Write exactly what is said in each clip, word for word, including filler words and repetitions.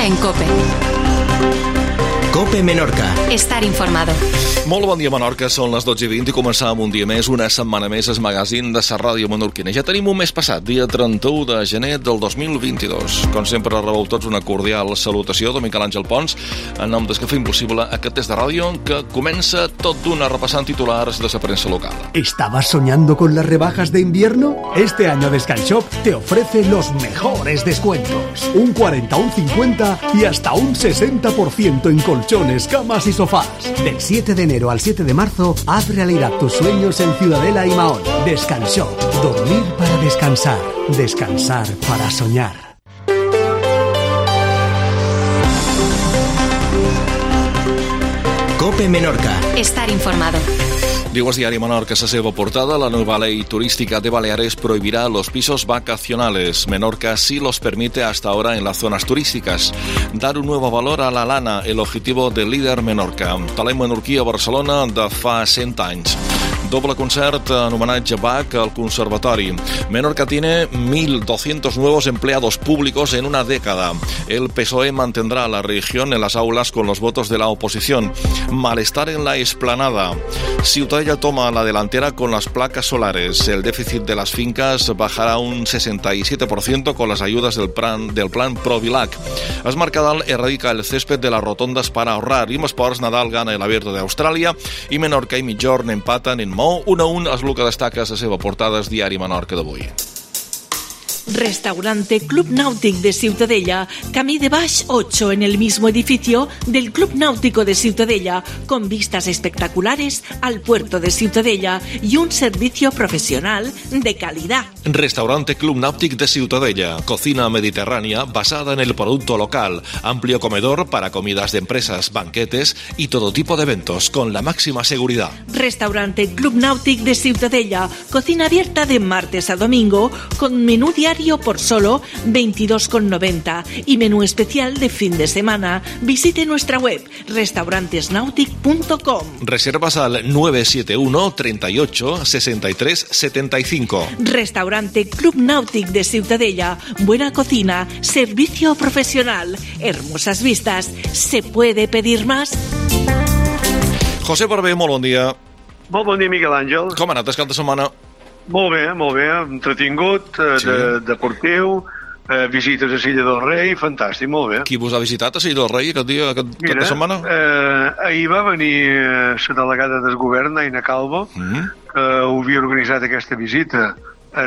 en COPE. COPE Menorca. Estar informado. Molt bon dia, Menorca. Són les dotze i vint i començàvem un dia més, una setmana més, el magazín de la ràdio menorquina. Ja tenim un mes passat, dia trenta-u de gener del dos mil vint-i-dos. Com sempre, rebeu tots una cordial salutació de Miquel Àngel Pons, en nom dels que fem possible aquest test de ràdio que comença tot d'una repassant titulars de la premsa local. ¿Estabas soñando con las rebajas de invierno? Este año Descanshop te ofrece los mejores descuentos. Un cuarenta, un cincuenta y hasta un sesenta por ciento en colchones, camas y sofás. Del siete de enero al siete de marzo, haz realidad tus sueños en Ciudadela y Mahón. Descanshop. Dormir para descansar. Descansar para soñar. COPE Menorca. Estar informado. Diu el diari Menorca a la seva portada: la nueva ley turística de Baleares prohibirá los pisos vacacionales. Menorca sí los permite hasta ahora en las zonas turísticas. Dar un nuevo valor a la lana, el objetivo del líder Menorca. Talent menorquí a Barcelona de fa cent anys. Doble concert en homenatge a Bach al Conservatori. Menorca tiene mil doscientos nuevos empleados públicos en una década. El P S O E mantendrá la religión en las aulas con los votos de la oposición. Malestar en la explanada. Ciutadella toma la delantera con las placas solares. El déficit de las fincas bajará un sesenta y siete por ciento con las ayudas del plan, del plan Provilac. Es Mercadal erradica el césped de las rotondas para ahorrar. I en esports, Nadal gana el Abierto de Australia i Menorca i Migjorn empaten en Mou un a un. És el que destaca a la seva portada el diari Menorca d'avui. Restaurante Club Náutic de Ciutadella, Camí de Baix ocho, en el mismo edificio del Club Náutico de Ciutadella, con vistas espectaculares al puerto de Ciutadella y un servicio profesional de calidad. Restaurante Club Náutic de Ciutadella, cocina mediterránea basada en el producto local, amplio comedor para comidas de empresas, banquetes y todo tipo de eventos con la máxima seguridad. Restaurante Club Náutic de Ciutadella, cocina abierta de martes a domingo, con menú diario por solo veintidós con noventa y menú especial de fin de semana. Visite nuestra web restaurantes nautic punto com. Reservas al nueve siete uno, treinta y ocho, sesenta y tres, setenta y cinco. Restaurante Club Náutic de Ciutadella, buena cocina, servicio profesional, hermosas vistas. ¿Se puede pedir más? José Barber, molt bon dia. Molt bon dia, Miquel Àngel. Com ha anat el cap de setmana? Molt bé, molt bé, entretingut, eh, Sí. de, deportiu, eh, visites a Silla del Rei, fantàstic, molt bé. Qui vos ha visitat a Silla del Rei aquest dia, aquest cap de setmana? eh, ahir va venir eh, la delegada del govern, Aina Calvo, Mm. que havia organitzat aquesta visita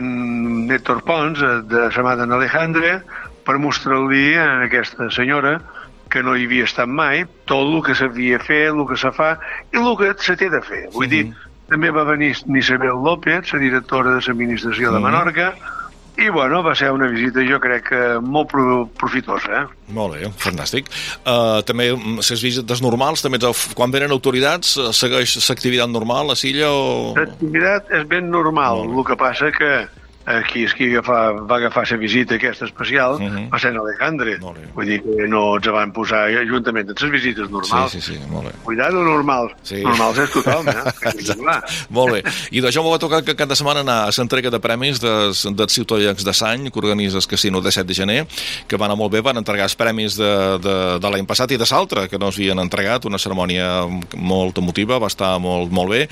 en Héctor Pons, eh, de la mà d'en Alejandre, per mostrar-li a aquesta senyora que no hi havia estat mai, tot el que s'havia fet, el que se fa i el que se té de fer. Vull Mhm. dir, també va venir Nisabel López, la directora de l'administració de Menorca, i bueno, va ser una visita jo crec que molt pro profitosa. Eh? Molt bé, fantàstic. Uh, també les visites normals, també quan venen autoritats, segueix l'activitat normal a Silla o... L'activitat és ben normal, Molt bé. el que passa que aquí és qui agafa, va agafar la visita aquesta especial, uh Mhm. -huh. va ser en Alejandre. Molt bé. Vull dir que no ens van posar juntament amb les visites normals. Sí, sí, sí, molt bé. Cuidado, normal. Sí. Normals és tothom, eh? Clar. Molt bé. I d'això m'ho va tocar que cada setmana anar a l'entrega de premis dels, dels ciutadans de Sany, que organitza el casino de set de gener, que va anar molt bé, van entregar els premis de, de, de l'any passat i de l'altre, que no s'havien entregat, una cerimònia molt emotiva, va estar molt, molt bé,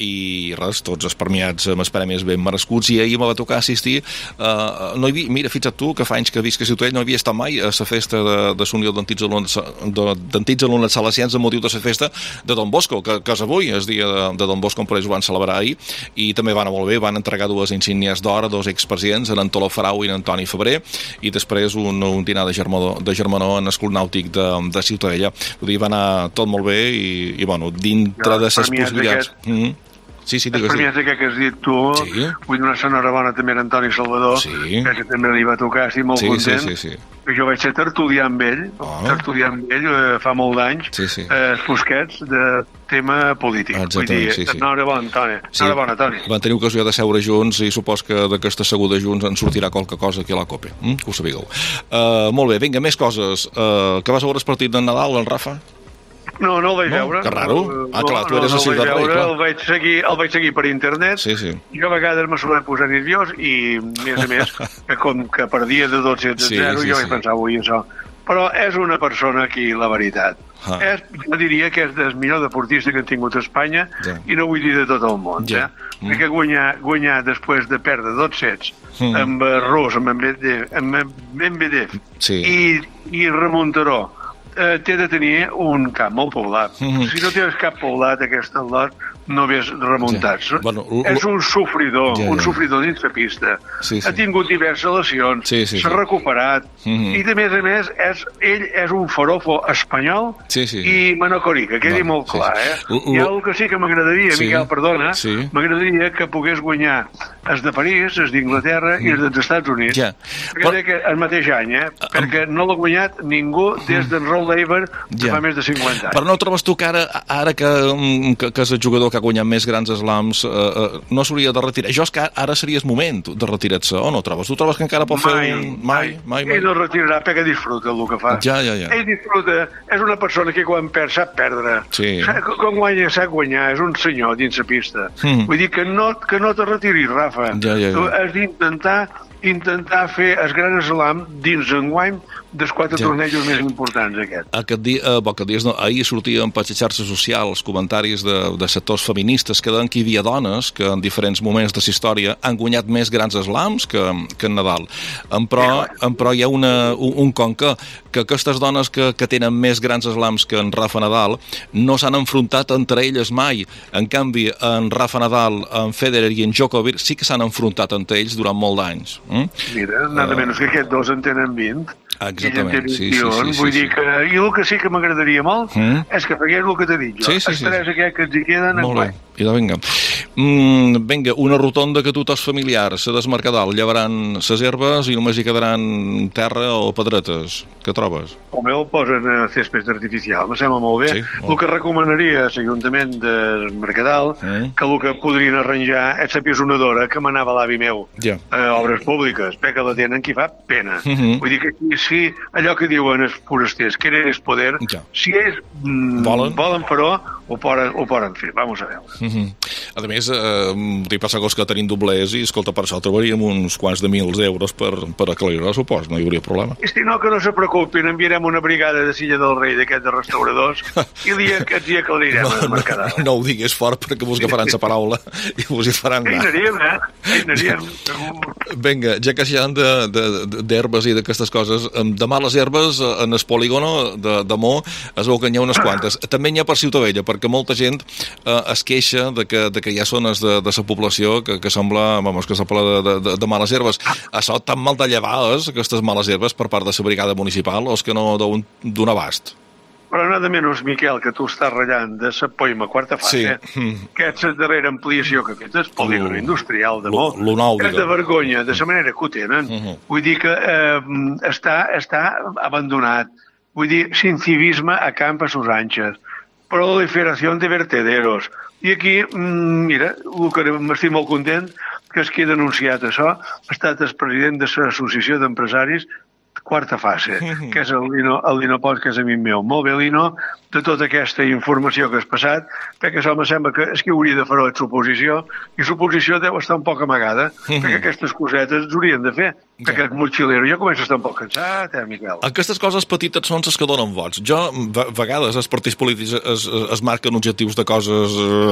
i res, tots els premiats amb els premis ben merescuts, i ahir me va tocar assistir uh, no hi havia, mira, fixa't tu que fa anys que visc a Ciutadella, no havia estat mai a la festa de, de l'Unió d'Antics Alumnes d'Antics Alumnes Salesians amb motiu de la festa de Don Bosco, que, que és avui, és dia de, de Don Bosco, per ells ho van celebrar ahir, i també va anar molt bé, van entregar dues insígnies d'or a dos expresidents, en Toló Farau i en Antoni Febrer, i després un, un dinar de germanor, de germanor en el Club Nàutic de, de Ciutadella. Vull dir, va anar tot molt bé i, i bueno, dintre Ja, de les per mi és possibilitats... aquest- Mm -hmm. Sí, sí, Els digues, premiats digues. aquest que has dit tu, Sí. vull donar enhorabona també a Antoni Salvador, Sí. que també li va tocar, estic molt Sí, sí, content. sí, sí. Que jo vaig ser tertulià amb ell, Ah. tertulià amb ell eh, fa molt d'anys, Sí, sí. eh, Fosquets, de tema polític. Exactament, Vull dir, sí, sí. enhorabona, Antoni. Sí. Enhorabona, Antoni. Van tenir ocasió de seure junts i supos que d'aquesta seguda junts en sortirà qualque cosa aquí a la COPE. Mm? Que ho sapigueu. Uh, molt bé, vinga, més coses. Uh, que vas a veure el partit de Nadal, el Rafa? No, no el vaig No? veure. Que raro. No, Ah, clar, tu no, eres no, a el Ciutat vaig Rei, veure, clar. El vaig seguir, el vaig seguir per internet. Sí, sí. Jo a vegades me solia posar nerviós i, a més a més, que com que perdia de dotze a Sí, zero, sí, jo sí. vaig pensar, ui, això però és una persona aquí, la veritat. Ah. És, jo diria que és el millor deportista que han tingut a Espanya, ja. I no vull dir de tot el món. Ja. Eh? Mm. Perquè guanyar, guanyar després de perdre dos sets mm. amb Rus, amb Medvedev sí. i, i Remontaró, eh, té de tenir un camp molt poblat. Mm. Si no tens cap poblat, aquest lot no ves remuntats. Ja. Bueno, és un sofridor, ja, ja. un sofridor dins la pista. Sí, sí. Ha tingut diverses lesions, s'ha sí, sí, sí. recuperat, mm-hmm. i de més a més, és, ell és un forofo espanyol sí, sí, sí. i manacori, que quedi no, molt clar. Sí, sí. Eh? Hi ha el que sí que m'agradaria, sí. Miquel, perdona, sí. m'agradaria que pogués guanyar els de París, els d'Inglaterra mm. i els dels Estats Units. Ja. Perquè Però... que el mateix any, eh? Um... perquè no l'ha guanyat ningú des d'en Rod Laver de ja. fa més de cinquanta anys. Però no trobes tu que ara, ara que, que, que és el jugador que ha guanyat més grans slams, eh, eh, no s'hauria de retirar? Jo és que ara seria el moment de retirar-se, o no trobes? Tu trobes que encara pot mai, fer un... Mai, mai, mai. Ell no retirarà perquè disfruta el que fa. Ja, ja, ja. Ell disfruta, és una persona que quan perd sap perdre. Sí. Quan guanya sap guanyar, és un senyor dins la pista. Mm. Vull dir que no, que no te retiris, Rafa. Ja, ja, ja. Tu has d'intentar intentar fer el gran slam dins enguany dels quatre ja. tornejos més importants, aquest. Aquest dia, eh, bo, aquest dia no, ahir sortien per les xarxes socials comentaris de, de sectors feministes que deien que hi havia dones que en diferents moments de la història han guanyat més grans slams que, que en Nadal. En però, en però hi ha una, un, un conca que aquestes dones que, que tenen més grans slams que en Rafa Nadal no s'han enfrontat entre elles mai. En canvi, en Rafa Nadal, en Federer i en Djokovic sí que s'han enfrontat entre ells durant molt d'anys. Mm? Mira, nada uh, menys que aquests dos en tenen vint. Exactament, sí, sí, sí, vull sí, dir que, i el que sí que m'agradaria molt mm. és que fegués el que t'he dit jo, sí, sí, els tres sí. aquests que ens hi queden molt bé, idò, vinga. Mm, vinga, una rotonda que tu t'has familiar, se desmarcadal, llevaran ses herbes i només hi quedaran terra o pedretes, què trobes? O meu posen a césped artificial, me sembla molt bé, sí, molt. El que recomanaria a l'Ajuntament de Mercadal, mm. que el que podrien arranjar és la pisonadora que manava l'avi meu yeah. a obres públiques, perquè la tenen qui fa pena, mm -hmm. vull dir que aquí si allò que diuen els forasters, que és poder, ja. si ells mm, volen, volen però, ho poden, ho poden fer. Vamos a veure. Mm -hmm. A més, eh, t'hi passa cos que tenim doblers i, escolta, per això trobaríem uns quants de mils d'euros per, per aclarir-ho, supos, no hi hauria problema. I si no, que no se preocupin, enviarem una brigada de Silla del Rei d'aquests de restauradors i dia que ens hi aclarirem no, a Mercadal. No, no ho digues fort perquè vos agafaran la paraula i vos hi faran anar. Hi anaríem, eh? Hi anaríem. Vinga, ja que ja d'herbes i d'aquestes coses, demà les herbes en el polígono de, de Mo es veu que n'hi ha unes quantes. També n'hi ha per Ciutadella, perquè molta gent eh, es queixa de que, de que hi ha zones de, de la població que, que sembla, vamos, que sembla de, de, de males herbes. Això tan mal de llevades, aquestes males herbes, per part de la brigada municipal, o és que no d'un abast? Però nada menys, Miquel, que tu estàs ratllant de la Poima quarta fase, sí. que és la darrera ampliació que aquest és el polígon industrial de Mo. És de vergonya, de la manera que ho tenen. Uh -huh. Vull dir que eh, està, està abandonat. Vull dir, sin civisme a camp a sus anchas. Proliferació de vertederos. I aquí, mira, el que m'estic molt content, que és qui ha denunciat això, ha estat el president de l'Associació d'Empresaris quarta fase, que és el Lino, el Lino Pons, que és amic meu. Molt bé, Lino, de tota aquesta informació que has passat, perquè això me sembla que és que hauria de fer l'oposició, i l'oposició deu estar un poc amagada, perquè aquestes cosetes ens haurien de fer. Ja. Aquest motxilero, jo començo a estar un poc cansat, eh, Miquel? Aquestes coses petites són les que donen vots. Jo, a vegades, els partits polítics es, es marquen objectius de coses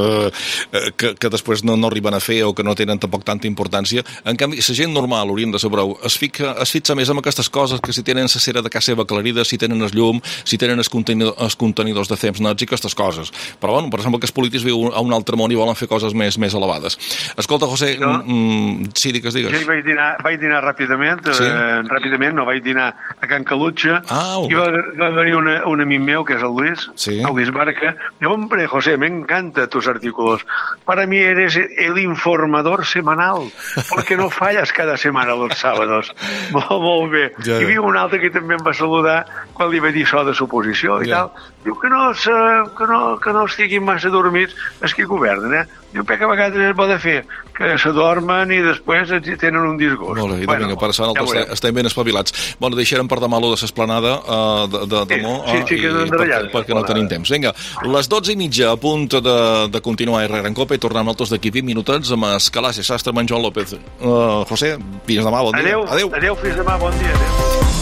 eh, que, que després no, no arriben a fer o que no tenen tampoc tanta importància. En canvi, la gent normal, haurien de saber, es, fica, es fixa més en aquestes coses, que si tenen la cera de casa seva aclarida, si tenen el llum, si tenen els contenidors, els contenidors de fems nets i aquestes coses. Però, bueno, per exemple, que els polítics viuen a un altre món i volen fer coses més, més elevades. Escolta, José, no? mm, sí, digues, digues. Jo vaig dinar, vaig dinar ràpidament, sí. eh, ràpidament, no vaig dinar a Can Calutxa, ah, i va, va venir una, un amic meu, que és el Luis, sí. el Luis Barca, i hombre, José, me encanta tus artículos. Para mí eres el informador semanal, porque no fallas cada semana los sábados. molt, molt bé. Ja, ja. Hi havia un altre que també em va saludar quan li va dir això de suposició i ja. tal. Diu que no, que, no, que no estiguin massa dormits els que governen, eh? Diu que a vegades es pot fer que se dormen i després tenen un disgust. Molt bé, i bueno, vinga, per això nosaltres ja estem ben espavilats. Bueno, deixarem per demà lo de l'esplanada uh, de, de, de Mo, sí, sí, sí, uh, perquè, perquè no tenim temps. Vinga, les dotze i mitja a punt de, de continuar Herrera en Copa i tornem nosaltres d'aquí vint minutets amb Escalàs i Sastre amb en Joan López. Uh, José, fins demà, bon dia. Adéu, adéu, adéu, fins demà, bon dia. Adéu.